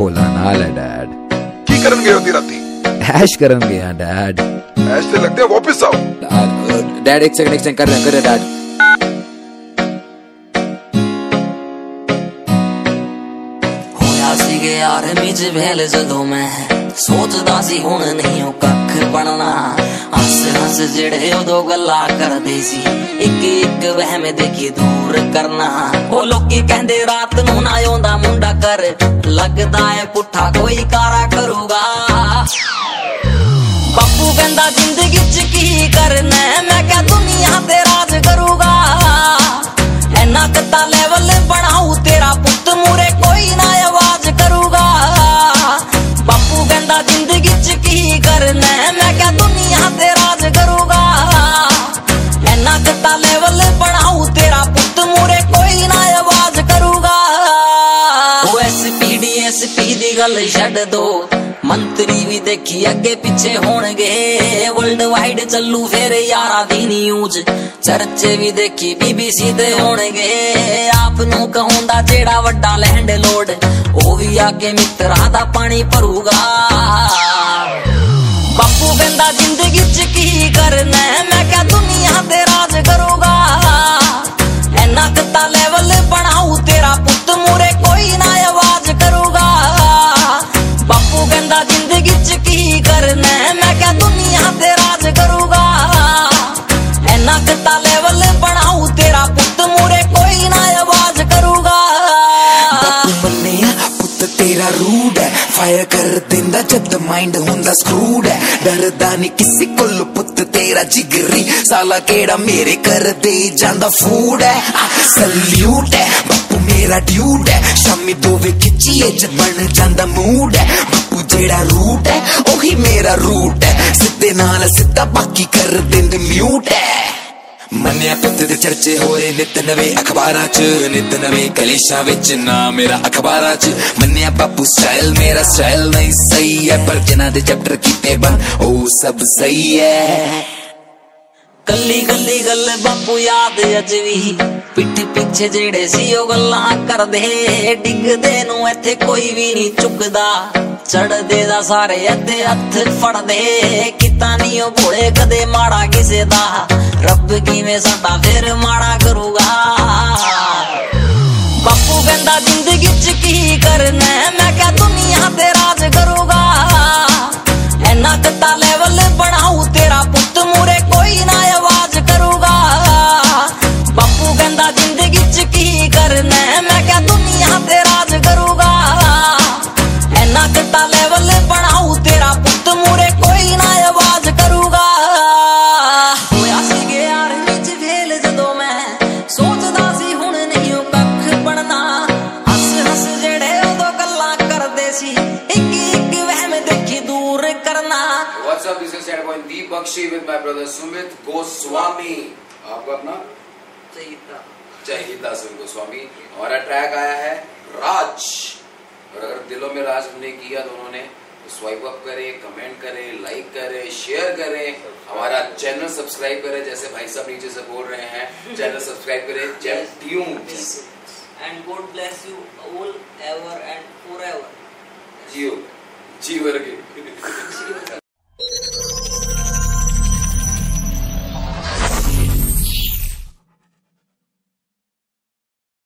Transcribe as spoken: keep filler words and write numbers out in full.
ਭੋਲਾ ਨਾਲ ਹੈ ਡੈਡ। ਕੀ ਕਰਨ ਗਏ ਹੋ ਦੀ ਰਾਤੀ? ਐਸ਼ ਕਰਨ ਗਿਆ ਡੈਡ। ਐਸ਼ ਤੇ ਲੱਗਦੇ ਵਾਪਸ ਆਓ। ਡੈਡ ਇੱਕ ਸੈਕਿੰਡ ਇੱਕ ਸੈਕਿੰਡ ਕਰ ਰਿਹਾ ਕਰ ਰਿਹਾ ਡੈਡ। ਹੋਇਆ ਸੀਗੇ ਆਰਮੀ ਚ ਵੇਲ ਜਦੋਂ ਮੈਂ ਸੋਚਦਾ ਸੀ ਹੁਣ ਨਹੀਂ ਉਹ ਕੱਖ ਬਣਨਾ। ਹੱਸ ਹੱਸ ਜਿਹੜੇ ਉਦੋਂ ਗੱਲਾਂ ਕਰਦੇ ਸੀ ਇੱਕ ਇੱਕ ਵਹਿਮ ਦੇਖੀ ਦੂਰ ਕਰਨਾ। ਉਹ ਲੋਕੀ ਕਹਿੰਦੇ ਰਾਤ ਨੂੰ ਨਾ ਆਉਂਦਾ ਮੁੰਡਾ ਕਰ ਲੱਗਦਾ ਏ ਪੁੱਠਾ ਕੋਈ ਕਾਰਾ ਕਰੂਗਾ। ਬਾਪੂ ਕਹਿੰਦਾ ਜ਼ਿੰਦਗੀ ਚ ਕੀ ਕਰਨਾ ਮੈਂ ਕਿਹਾ ਦੁਨੀਆ ਤੇ ਰਾਜ ਕਰੂਗਾ। ਐਨਾ ਕੱਤਾ ਲੈਵਲ ਬਣਾਉ ਤੇਰਾ ਪੁੱਤ ਮੂਰੇ ਕੋਈ ਨਾ ਆਵਾਜ਼ ਕਰੂਗਾ। ਬਾਪੂ ਕਹਿੰਦਾ ਜ਼ਿੰਦਗੀ ਚ ਕੀ ਕਰਨਾ ਮੈਂ ਕਿਹਾ ਦੁਨੀਆ ਤੇ ਰਾਜ ਕਰੂਗਾ। ਐਨਾ ਕੱਤਾ ਲੈਵਲ ਬਣਾਉ ਤੇਰਾ ਪੁੱਤ ਮੂਰੇ ਕੋਈ ਨਾ ਆਵਾਜ਼ ਕਰੂਗਾ। ਉਹ S P D S P ਦੀ ਗੱਲ ਛੱਡ ਦੋ ਮੰਤਰੀ ਵੀ ਦੇਖੀ ਅੱਗੇ ਪਿੱਛੇ ਹੋਣਗੇ। ਵਰਲਡ ਵਾਈਡ ਚੱਲੂ ਫੇਰ ਯਾਰਾਂ ਦੀ ਨਿਊਜ਼ ਚਰਚੇ ਵੀ ਦੇਖੀ ਬੀ ਬੀ ਸੀ ਤੇ ਹੋਣਗੇ। ਆਪ ਨੂੰ ਕਹਾਉਂਦਾ ਜਿਹੜਾ ਵੱਡਾ ਲੈਂਡ ਲੋਡ ਉਹ ਵੀ ਆ ਕੇ ਮਿੱਤਰਾਂ ਦਾ ਪਾਣੀ ਭਰੂਗਾ। ਬਾਪੂ ਕਹਿੰਦਾ ਜ਼ਿੰਦਗੀ ਚ ਕੀ ਕਰਨਾ ਮੈਂ ਕਿਹਾ ਦੁਨੀਆ ਤੇ ਰਾਜ ਕਰੂਗਾ। ਐਨਾ ਕੱਤਾ ਲੈਵਲ ਬਣਾਉ ਤੇਰਾ ਪੁੱਤ ਮੂਰੇ ਕੋਈ ਨਾ ਆਵਾਜ਼ ਕਰੂਗਾ। ਬਾਪੂ ਕਹਿੰਦਾ ਜ਼ਿੰਦਗੀ ਚ ਕੀ ਕਰਨਾ ਮੈਂ ਕਿਹਾ ਦੁਨੀਆ ਤੇ ਰਾਜ ਕਰੂਗਾ। ਐਨਾ ਕੱਤਾ ਲੈਵਲ ਬਣਾਉ ਤੇਰਾ ਪੁੱਤ ਮੂਰੇ ਕੋਈ ਨਾ ਆਵਾਜ਼ ਕਰੂਗਾ। ਬਾਪੂ ਮੰਨਿਆ ਪੁੱਤ ਤੇਰਾ ਰੂਡ ਹੈ ਫਾਇਰ ਕਰ ਦਿੰਦਾ ਜਦ ਮਾਈਂਡ ਹੁੰਦਾ ਸਕਰੂਡ ਹੈ। ਡਰਦਾ ਨਹੀਂ ਕਿਸੇ ਕੋਲ ਪੁੱਤ ਤੇਰਾ ਜਿਗਰੀ ਸਾਲਾ ਕਿਹੜਾ ਮੇਰੇ ਕਰ ਦੇ ਜਾਂਦਾ ਫੂਡ ਹੈ। ਸਲੂਟ ਹੈ ਬਾਪੂ ਮੇਰਾ ਡਿਊਟ ਹੈ ਸ਼ਾਮੀ ਦੋਵੇਂ ਖਿੱਚੀਏ ਜਦ ਬਣ ਜਾਂਦਾ ਮੂਡ ਹੈ। ਬਾਪੂ ਜਿਹੜਾ ਰੂਟ ਹੈ ਉਹੀ ਮੇਰਾ ਰੂਟ ਹੈ ਸਿੱਧੇ ਨਾਲ ਸਿੱਧਾ ਬਾਕੀ ਕਰ ਦਿੰਦੇ ਮਿਊਟ ਹੈ। ਮੰਨਿਆ ਪੁੱਤ ਦੇ ਚਰਚੇ ਹੋ ਰਹੇ ਨਿਤ ਨਵੇਂ ਅਖਬਾਰਾਂ ਚ ਨਿਤ ਨਵੇਂ ਕਲੇਸ਼ਾਂ ਵਿੱਚ ਨਾ ਮੇਰਾ ਅਖਬਾਰਾਂ ਚ। ਮੰਨਿਆ ਬਾਪੂ ਸਟਾਈਲ ਮੇਰਾ ਸਟਾਈਲ ਨਹੀਂ ਸਹੀ ਹੈ ਪਰ ਜਿਨ੍ਹਾਂ ਦੇ ਚੈਪਟਰ ਕੀਤੇ ਬੰਦ ਉਹ ਸਭ ਸਹੀ ਹੈ। ਕੱਲੀ ਕੱਲੀ ਗੱਲ ਬਾਪੂ ਯਾਦ ਅਜ ਵੀ ਪਿੱਠ ਪਿੱਛੇ ਜਿਹੜੇ ਸੀ ਉਹ ਗੱਲਾਂ ਕਰਦੇ। ਡਿੱਗਦੇ ਨੂੰ ਇੱਥੇ ਕੋਈ ਵੀ ਨਹੀਂ ਚੁੱਕਦਾ ਚੜਦੇ ਦਾ ਸਾਰੇ ਇੱਥੇ ਹੱਥ ਫੜਦੇ। ਕੀਤਾ ਨਹੀਂ ਉਹ ਭੋਲੇ ਕਦੇ ਮਾੜਾ ਕਿਸੇ ਦਾ ਰੱਬ ਕਿਵੇਂ ਸਾਡਾ ਫਿਰ ਮਾੜਾ ਕਰੂਗਾ। ਬਾਪੂ ਕਹਿੰਦਾ ਜ਼ਿੰਦਗੀ ਚ ਕੀ ਕਰਨਾ ਮੈਂ ਕਿਹਾ ਦੁਨੀਆ ਤੇ ਰਾਜ ਕਰੂਗਾ। ਐਨਾ ਕੱਤਾ ਲੈਵਲ ਬਣਾਉ ਤੇਰਾ ਪੁੱਤ ਮੂਰੇ ਕੋਈ ਨਾ ਆਵਾਜ਼ ਕਰੂਗਾ। ਬਾਪੂ ਕਹਿੰਦਾ ਜ਼ਿੰਦਗੀ ਚ ਕੀ ਕਰਨਾ ਮੈਂ ਕਿਹਾ ਦੁਨੀਆ ਤੇ ਰਾਜ ਕਰੂਗਾ। ਐਨਾ ਕੱਤਾ ਲੈਵਲ ਬਣਾਉ ਤੇਰਾ ਪੁੱਤ ਮੂਰੇ ਕੋਈ ਨਾ ਆਵਾਜ਼ ਕਰੂਗਾ। ਹੋਇਆ ਸੀਗੇ ਆਰਮੀ ਚ ਵੇਲ ਜਦੋਂ ਮੈਂ ਸੋਚਦਾ ਸੀ ਹੁਣ ਨਹੀਂ ਉਹ ਕੱਖ ਬਣਨਾ। ਹੱਸ ਹੱਸ ਜਿਹੜੇ ਉਦੋਂ ਗੱਲਾਂ ਕਰਦੇ ਸੀ ਇੱਕ ਇੱਕ ਵਹਿਮ ਦੇਖੀ ਦੂਰ करना। What's up? This is Sad Boy Deep Bakshi with my brother Sumit Goswami. आपका अपना चाहिदा सिंह गोस्वामी। हमारा ट्रैक आया है राज और अगर दिलों में राज हमने किया तो उन्होंने स्वाइप अप करे, कमेंट करे, लाइक करे, शेयर करे, हमारा चैनल सब्सक्राइब करे जैसे भाई साहब नीचे से बोल रहे हैं। चैनल सब्सक्राइब करे Gem Tunes and God bless you all ever and forever. जियो जी वर्गे।